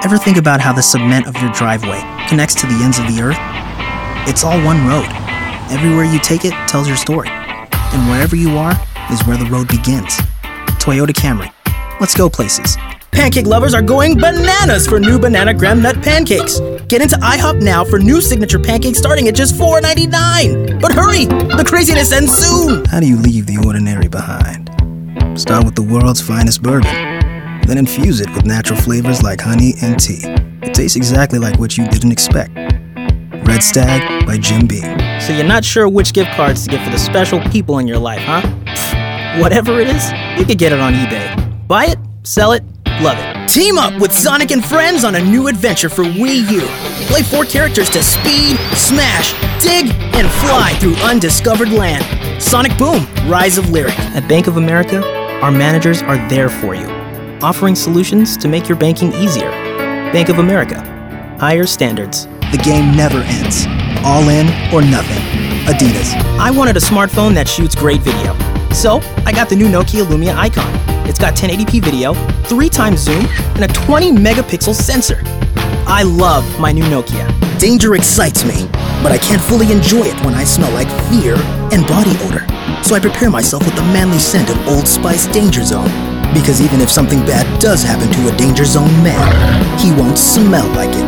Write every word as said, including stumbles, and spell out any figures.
Ever think about how the cement of your driveway connects to the ends of the earth? It's all one road. Everywhere you take it tells your story. And wherever you are is where the road begins. Toyota Camry. Let's go places. Pancake lovers are going bananas for new banana graham nut pancakes. Get into IHOP now for new signature pancakes starting at just four ninety-nine. But hurry, the craziness ends soon. How do you leave the ordinary behind? Start with the world's finest bourbon, then infuse it with natural flavors like honey and tea. It tastes exactly like what you didn't expect. Red Stag by Jim Beam. So you're not sure which gift cards to get for the special people in your life, huh? Pfft, whatever it is, you could get it on eBay. Buy it, sell it, love it. Team up with Sonic and friends on a new adventure for Wii U. Play four characters to speed, smash, dig, and fly through undiscovered land. Sonic Boom, Rise of Lyric. At Bank of America, our managers are there for you, offering solutions to make your banking easier. Bank of America. Higher standards. The game never ends. All in or nothing. Adidas. I wanted a smartphone that shoots great video. So, I got the new Nokia Lumia Icon. It's got ten eighty p video, three times zoom, and a twenty megapixel sensor. I love my new Nokia. Danger excites me, but I can't fully enjoy it when I smell like fear and body odor. So I prepare myself with the manly scent of Old Spice Danger Zone. Because even if something bad does happen to a Danger Zone man, he won't smell like it.